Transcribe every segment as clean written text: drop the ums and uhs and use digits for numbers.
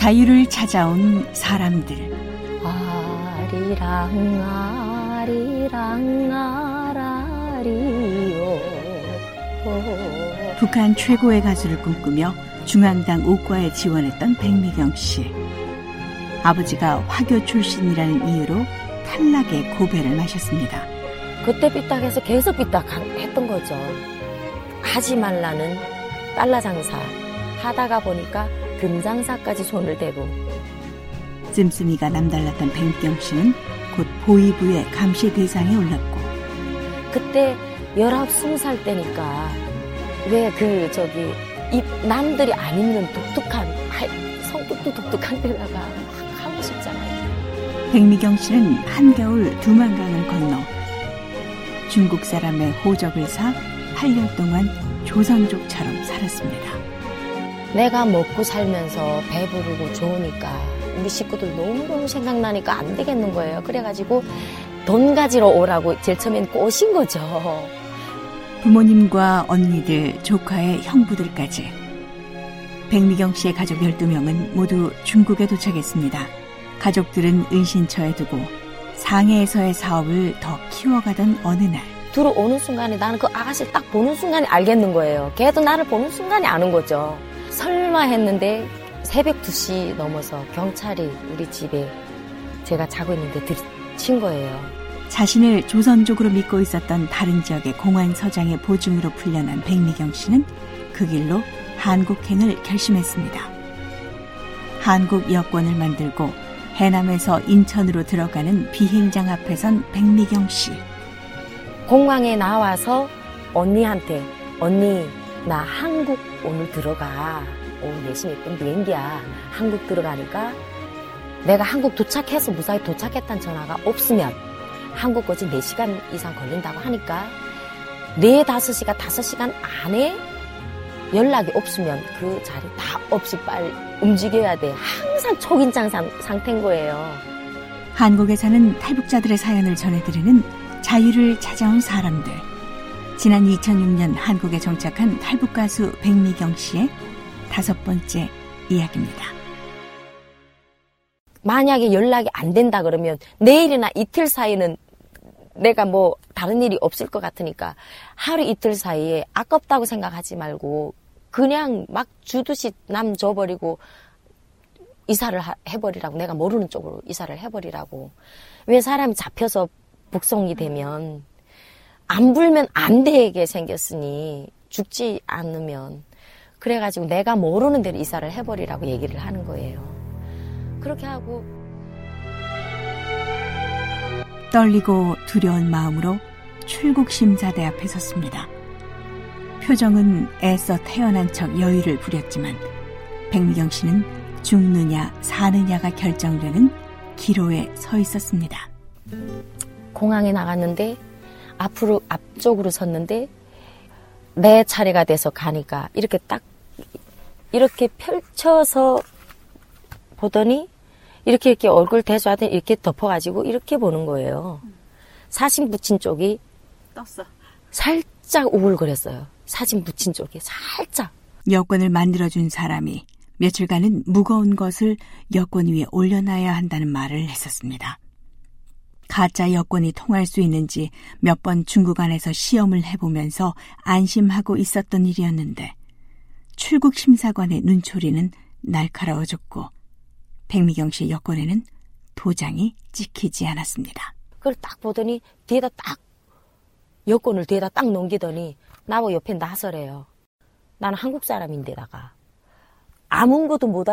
자유를 찾아온 사람들. 아리랑 아리랑 아라리요. 북한 최고의 가수를 꿈꾸며 중앙당 옥과에 지원했던 백미경 씨. 아버지가 화교 출신이라는 이유로 탈락의 고배를 마셨습니다. 그때 삐딱해서 계속 삐딱했던 거죠. 하지 말라는 달러 장사 하다가 보니까 금장사까지 손을 대고. 씀씀이가 남달랐던 백미경 씨는 곧 보위부의 감시 대상에 올랐고, 그때 19, 20살 때니까 왜 남들이 안 입는 독특한 성격도 독특한 데다가 막 하고 싶잖아요. 백미경 씨는 한겨울 두만강을 건너 중국 사람의 호적을 사 8년 동안 조선족처럼 살았습니다. 내가 먹고 살면서 배부르고 좋으니까 우리 식구들 너무너무 생각나니까 안 되겠는 거예요. 그래가지고 돈 가지러 오라고 제일 처음엔 꼬신 거죠. 부모님과 언니들, 조카의 형부들까지. 백미경 씨의 가족 12명은 모두 중국에 도착했습니다. 가족들은 은신처에 두고 상해에서의 사업을 더 키워가던 어느 날, 들어오는 순간에 나는 그 아가씨를 딱 보는 순간에 알겠는 거예요. 걔도 나를 보는 순간에 아는 거죠. 설마 했는데 새벽 2시 넘어서 경찰이 우리 집에 제가 자고 있는데 들이친 거예요. 자신을 조선족으로 믿고 있었던 다른 지역의 공안서장의 보증으로 풀려난 백미경 씨는 그 길로 한국행을 결심했습니다. 한국 여권을 만들고 해남에서 인천으로 들어가는 비행장 앞에 선 백미경 씨. 공항에 나와서 언니한테, 언니 나 한국 오늘 들어가. 오늘 4시 몇 분 비행기야. 한국 들어가니까 내가 한국 도착해서 무사히 도착했다는 전화가 없으면 한국까지 4시간 이상 걸린다고 하니까 4-5시간, 5시간 안에 연락이 없으면 그 자리 다 없이 빨리 움직여야 돼. 항상 초긴장 상태인 거예요. 한국에 사는 탈북자들의 사연을 전해드리는 자유를 찾아온 사람들. 지난 2006년 한국에 정착한 탈북 가수 백미경 씨의 5번째 이야기입니다. 만약에 연락이 안 된다 그러면 내일이나 이틀 사이는 내가 뭐 다른 일이 없을 것 같으니까 하루 이틀 사이에 아깝다고 생각하지 말고 그냥 막 주듯이 남 줘버리고 이사를 해버리라고. 내가 모르는 쪽으로 이사를 해버리라고. 왜 사람이 잡혀서 북송이 되면 안 불면 안 되게 생겼으니 죽지 않으면 그래가지고 내가 모르는 데로 이사를 해버리라고 얘기를 하는 거예요. 그렇게 하고 떨리고 두려운 마음으로 출국심사대 앞에 섰습니다. 표정은 애써 태어난 척 여유를 부렸지만 백미경 씨는 죽느냐 사느냐가 결정되는 기로에 서 있었습니다. 공항에 나갔는데 앞쪽으로 섰는데 내 차례가 돼서 가니까 이렇게 딱 이렇게 펼쳐서 보더니 이렇게 얼굴 대조하더니 이렇게 덮어가지고 이렇게 보는 거예요. 사진 붙인 쪽이 떴어. 살짝 우울거렸어요. 사진 붙인 쪽이 살짝. 여권을 만들어준 사람이 며칠간은 무거운 것을 여권 위에 올려놔야 한다는 말을 했었습니다. 가짜 여권이 통할 수 있는지 몇 번 중국 안에서 시험을 해보면서 안심하고 있었던 일이었는데 출국 심사관의 눈초리는 날카로워졌고 백미경 씨 여권에는 도장이 찍히지 않았습니다. 그걸 딱 보더니 여권을 뒤에다 딱 넘기더니 나보고 옆에 나서래요. 나는 한국 사람인데다가 아무것도 못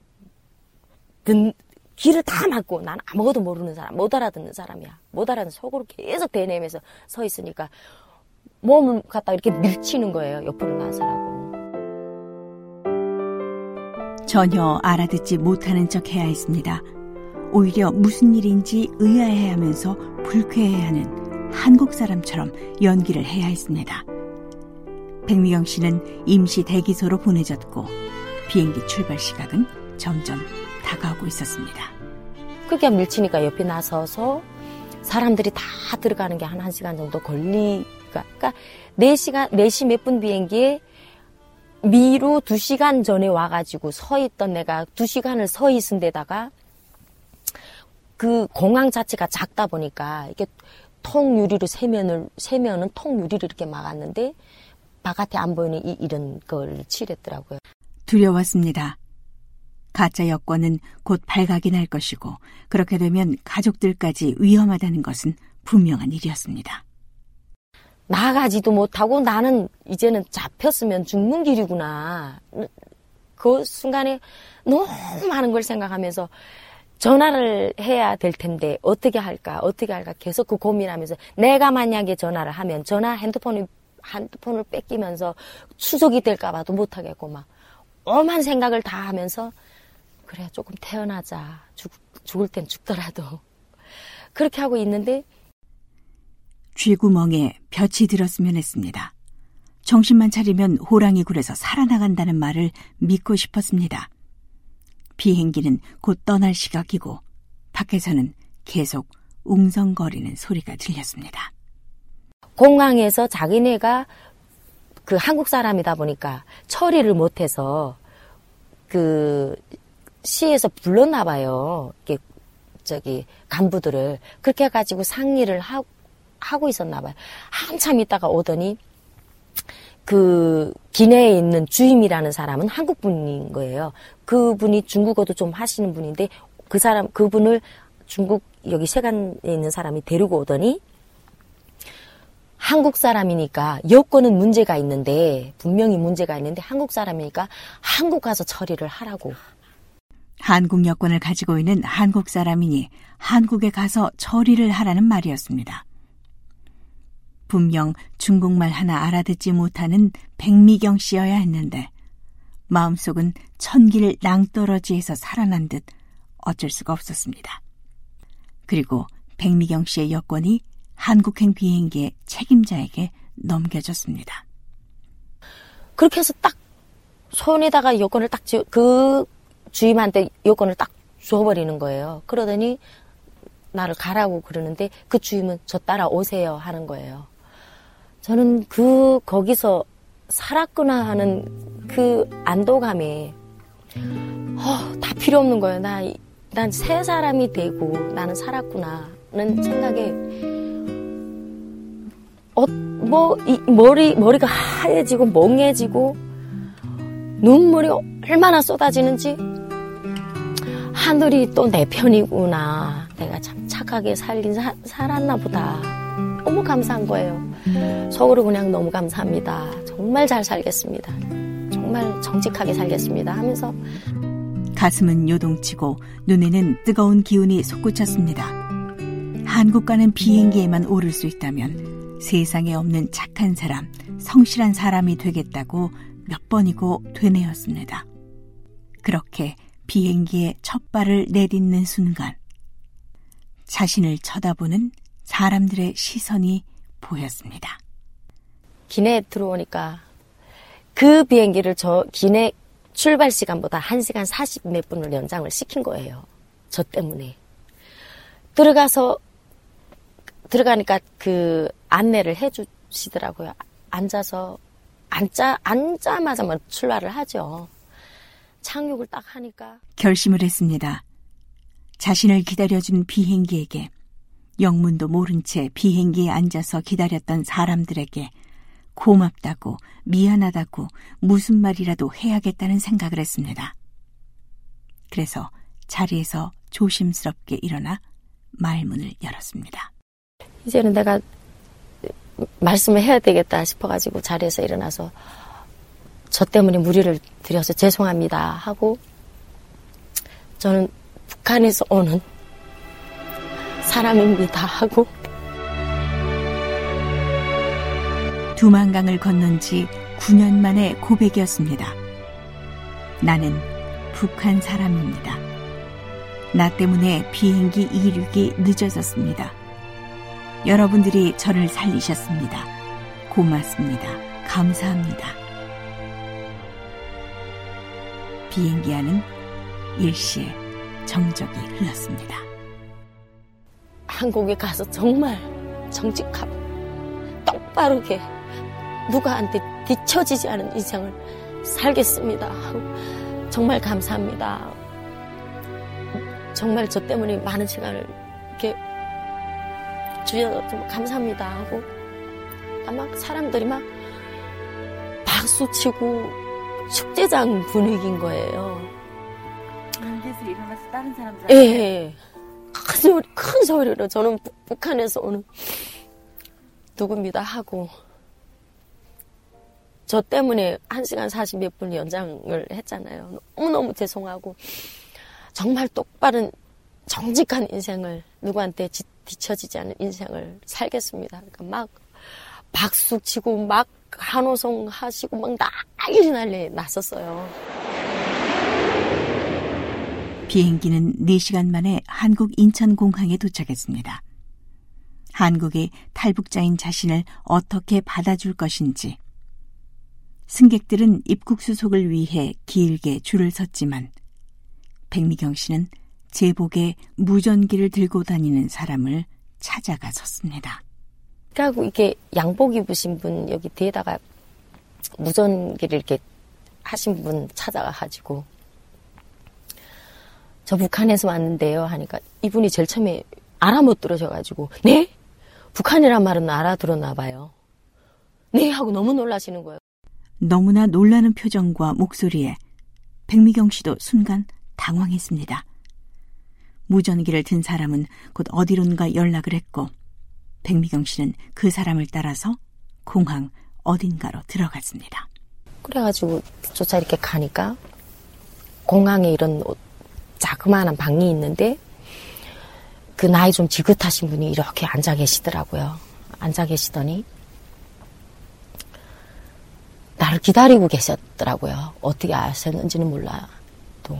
귀를 다 막고 나는 아무것도 모르는 사람, 못 알아듣는 사람이야. 못 알아듣는 속으로 계속 대내면서 서 있으니까 몸을 갖다 이렇게 밀치는 거예요. 옆으로 나서라고. 전혀 알아듣지 못하는 척 해야 했습니다. 오히려 무슨 일인지 의아해하면서 불쾌해하는 한국 사람처럼 연기를 해야 했습니다. 백미경 씨는 임시 대기소로 보내졌고 비행기 출발 시각은 점점 다가오고 있었습니다. 그렇게 밀치니까 옆에 나서서 사람들이 다 들어가는 게 한 1시간 정도 걸리니까 그러니까 4시 몇 분 비행기에 미루 2시간 전에 와가지고 서 있던 내가 2시간을 서 있은 데다가 그 공항 자체가 작다 보니까 이게 통유리로 세면은 통유리를 이렇게 막았는데 바깥에 안 보이는 이런 걸 칠했더라고요. 두려웠습니다. 가짜 여권은 곧 발각이 날 것이고 그렇게 되면 가족들까지 위험하다는 것은 분명한 일이었습니다. 나가지도 못하고 나는 이제는 잡혔으면 죽는 길이구나. 그 순간에 너무 많은 걸 생각하면서 전화를 해야 될 텐데 어떻게 할까 계속 그 고민하면서 내가 만약에 전화를 하면 핸드폰을 뺏기면서 추적이 될까 봐도 못하겠고 막 엄한 생각을 다 하면서 그래 조금 태어나자. 죽을 땐 죽더라도. 그렇게 하고 있는데 쥐구멍에 볕이 들었으면 했습니다. 정신만 차리면 호랑이 굴에서 살아나간다는 말을 믿고 싶었습니다. 비행기는 곧 떠날 시각이고 밖에서는 계속 웅성거리는 소리가 들렸습니다. 공항에서 자기네가 그 한국 사람이다 보니까 처리를 못해서 그 시에서 불렀나 봐요. 저기 간부들을 그렇게 해가지고 상의를 하고 있었나 봐요. 한참 있다가 오더니 그 기내에 있는 주임이라는 사람은 한국 분인 거예요. 그분이 중국어도 좀 하시는 분인데 그분을 중국 여기 세관에 있는 사람이 데리고 오더니 한국 사람이니까 여권은 문제가 있는데 분명히 문제가 있는데 한국 사람이니까 한국 가서 처리를 하라고. 한국 여권을 가지고 있는 한국 사람이니 한국에 가서 처리를 하라는 말이었습니다. 분명 중국말 하나 알아듣지 못하는 백미경 씨여야 했는데 마음속은 천길 낭떠러지에서 살아난 듯 어쩔 수가 없었습니다. 그리고 백미경 씨의 여권이 한국행 비행기의 책임자에게 넘겨졌습니다. 그렇게 해서 딱 손에다가 여권을 딱 그 주임한테 여권을 딱 줘버리는 거예요. 그러더니 나를 가라고 그러는데 그 주임은 저 따라오세요 하는 거예요. 저는 거기서 살았구나 하는 그 안도감에 다 필요 없는 거예요. 난 새 사람이 되고 나는 살았구나는 생각에 머리가 하얘지고 멍해지고 눈물이 얼마나 쏟아지는지 하늘이 또 내 편이구나. 내가 참 착하게 살았나 보다. 너무 감사한 거예요. 속으로 그냥 너무 감사합니다. 정말 잘 살겠습니다. 정말 정직하게 살겠습니다 하면서 가슴은 요동치고 눈에는 뜨거운 기운이 솟구쳤습니다. 한국 가는 비행기에만 오를 수 있다면 세상에 없는 착한 사람, 성실한 사람이 되겠다고 몇 번이고 되뇌었습니다. 그렇게 비행기에 첫 발을 내딛는 순간 자신을 쳐다보는 사람들의 시선이 보였습니다. 기내에 들어오니까 그 비행기를 기내 출발 시간보다 1시간 40 몇 분을 연장을 시킨 거예요. 저 때문에. 들어가니까 그 안내를 해주시더라고요. 앉자마자 출발을 하죠. 착륙을 딱 하니까. 결심을 했습니다. 자신을 기다려준 비행기에게 영문도 모른 채 비행기에 앉아서 기다렸던 사람들에게 고맙다고 미안하다고 무슨 말이라도 해야겠다는 생각을 했습니다. 그래서 자리에서 조심스럽게 일어나 말문을 열었습니다. 이제는 내가 말씀을 해야 되겠다 싶어가지고 자리에서 일어나서 저 때문에 무리를 드려서 죄송합니다 하고 저는 북한에서 오는 사람입니다 하고 두만강을 건넌 지 9년 만의 고백이었습니다. 나는 북한 사람입니다. 나 때문에 비행기 이륙이 늦어졌습니다. 여러분들이 저를 살리셨습니다. 고맙습니다. 감사합니다. 비행기 안은 일시에 정적이 흘렀습니다. 한국에 가서 정말 정직하고 똑바르게 누구한테 뒤처지지 않은 인생을 살겠습니다. 정말 감사합니다. 정말 저 때문에 많은 시간을 이렇게 주셔서 좀 감사합니다 하고 막 사람들이 막 박수치고 축제장 분위기인 거예요. 그래서 일어나서 다른 사람들 예. 큰 소리로 저는 북한에서 오는 누굽니다 하고 저 때문에 1시간 40몇 분 연장을 했잖아요. 너무너무 죄송하고 정말 똑바른 정직한 인생을 누구한테 뒤처지지 않은 인생을 살겠습니다. 그러니까 막 박수치고 막 한호송 하시고 막 난리 났었어요. 비행기는 4시간 만에 한국 인천공항에 도착했습니다. 한국이 탈북자인 자신을 어떻게 받아줄 것인지. 승객들은 입국 수속을 위해 길게 줄을 섰지만 백미경 씨는 제복에 무전기를 들고 다니는 사람을 찾아가 섰습니다. 그리고 이렇게 양복 입으신 분 여기 뒤에다가 무전기를 이렇게 하신 분 찾아가가지고 저 북한에서 왔는데요 하니까 이분이 제일 처음에 알아 못 들으셔가지고 네? 북한이란 말은 알아들었나 봐요. 네 하고 너무 놀라시는 거예요. 너무나 놀라는 표정과 목소리에 백미경 씨도 순간 당황했습니다. 무전기를 든 사람은 곧 어디론가 연락을 했고 백미경 씨는 그 사람을 따라서 공항 어딘가로 들어갔습니다. 그래가지고 쫓아 이렇게 가니까 공항에 이런 자그마한 방이 있는데 그 나이 좀 지긋하신 분이 이렇게 앉아 계시더라고요. 앉아 계시더니 나를 기다리고 계셨더라고요. 어떻게 아셨는지는 몰라도.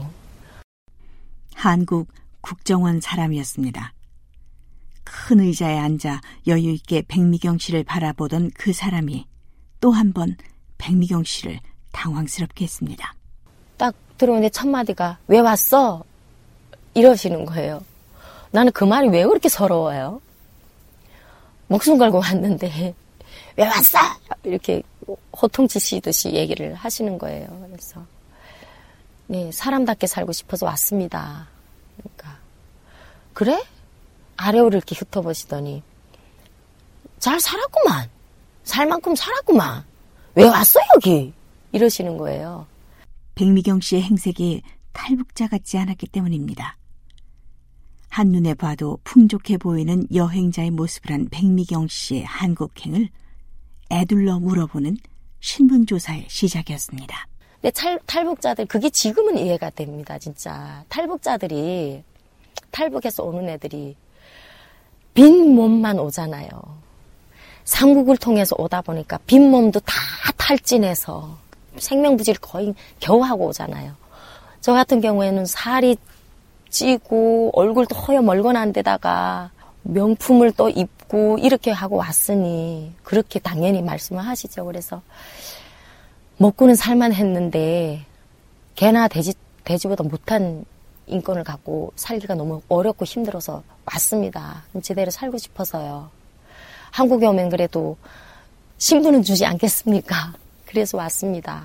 한국 국정원 사람이었습니다. 큰 의자에 앉아 여유있게 백미경 씨를 바라보던 그 사람이 또 한 번 백미경 씨를 당황스럽게 했습니다. 딱 들어오는데 첫 마디가 왜 왔어? 이러시는 거예요. 나는 그 말이 왜 그렇게 서러워요? 목숨 걸고 왔는데 왜 왔어? 이렇게 호통치시듯이 얘기를 하시는 거예요. 그래서 네, 사람답게 살고 싶어서 왔습니다. 그러니까 그래? 아래오를 이렇게 흩어보시더니 잘 살았구만. 살 만큼 살았구만. 왜 왔어 여기? 이러시는 거예요. 백미경 씨의 행색이 탈북자 같지 않았기 때문입니다. 한눈에 봐도 풍족해 보이는 여행자의 모습을 한 백미경 씨의 한국행을 애둘러 물어보는 신분조사의 시작이었습니다. 근데 탈북자들 그게 지금은 이해가 됩니다. 진짜 탈북자들이 탈북해서 오는 애들이 빈 몸만 오잖아요. 삼국을 통해서 오다 보니까 빈 몸도 다 탈진해서 생명부지를 거의 겨우 하고 오잖아요. 저 같은 경우에는 살이 찌고 얼굴도 허여멀건한 데다가 명품을 또 입고 이렇게 하고 왔으니 그렇게 당연히 말씀을 하시죠. 그래서 먹고는 살만 했는데 개나 돼지보다 못한 인권을 갖고 살기가 너무 어렵고 힘들어서 왔습니다. 제대로 살고 싶어서요. 한국에 오면 그래도 신분은 주지 않겠습니까? 그래서 왔습니다.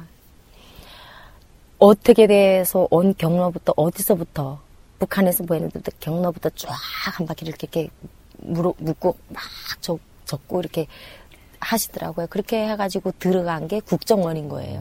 어떻게 돼서 온 경로부터 어디서부터 북한에서 보이는데 경로부터 쫙 한 바퀴를 이렇게 묻고 막 적고 이렇게 하시더라고요. 그렇게 해가지고 들어간 게 국정원인 거예요.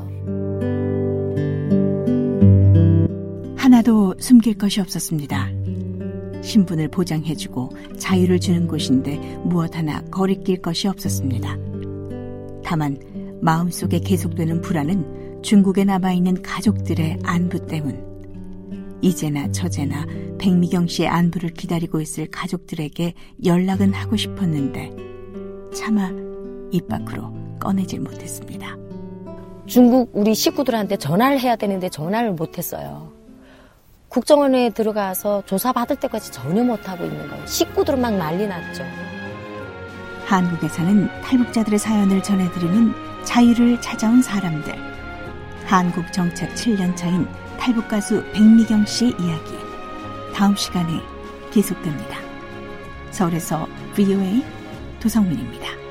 하나도 숨길 것이 없었습니다. 신분을 보장해주고 자유를 주는 곳인데 무엇 하나 거리낄 것이 없었습니다. 다만 마음속에 계속되는 불안은 중국에 남아있는 가족들의 안부 때문. 이제나 저제나 백미경 씨의 안부를 기다리고 있을 가족들에게 연락은 하고 싶었는데 차마 입 밖으로 꺼내질 못했습니다. 중국 우리 식구들한테 전화를 해야 되는데 전화를 못했어요. 국정원에 들어가서 조사받을 때까지 전혀 못하고 있는 거예요. 식구들은 막 난리 났죠. 한국에 사는 탈북자들의 사연을 전해드리는 자유를 찾아온 사람들. 한국 정착 7년 차인 탈북 가수 백미경 씨의 이야기. 다음 시간에 계속됩니다. 서울에서 VOA 도성민입니다.